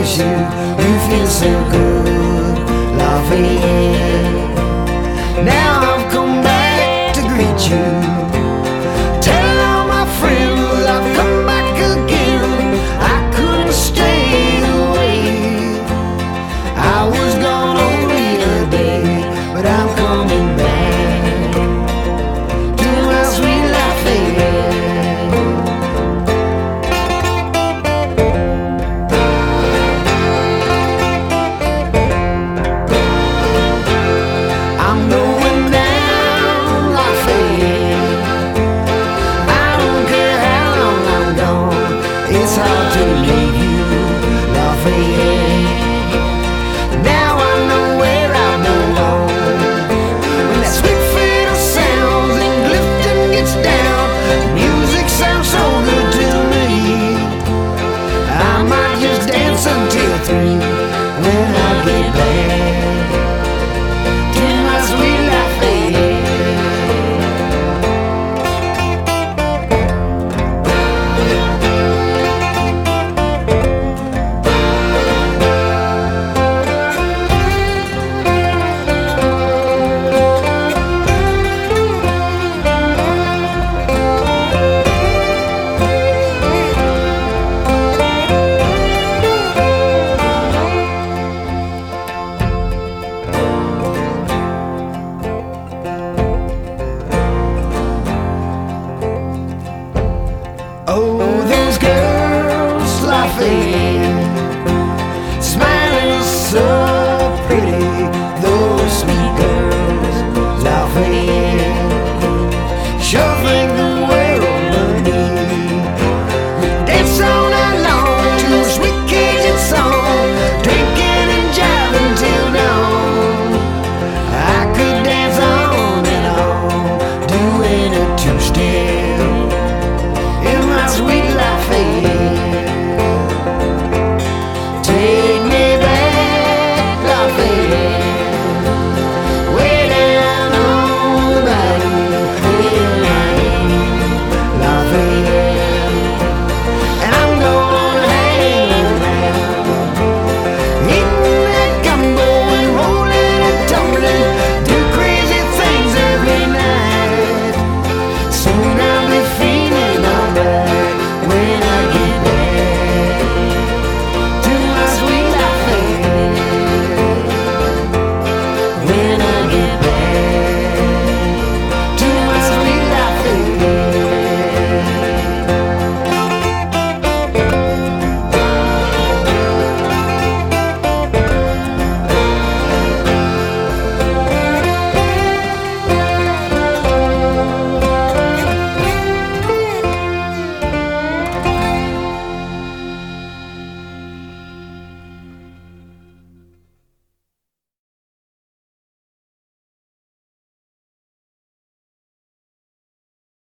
miss you. You feel so good, Lafayette. Now I've come back to greet you. Tell all my friends I've come back again. I couldn't stay away. I was gone only a day, but I'm coming back to my sweet Lafayette. I'm going down Lafayette. I don't care how long I'm gone. It's hard to leave you, Lafayette.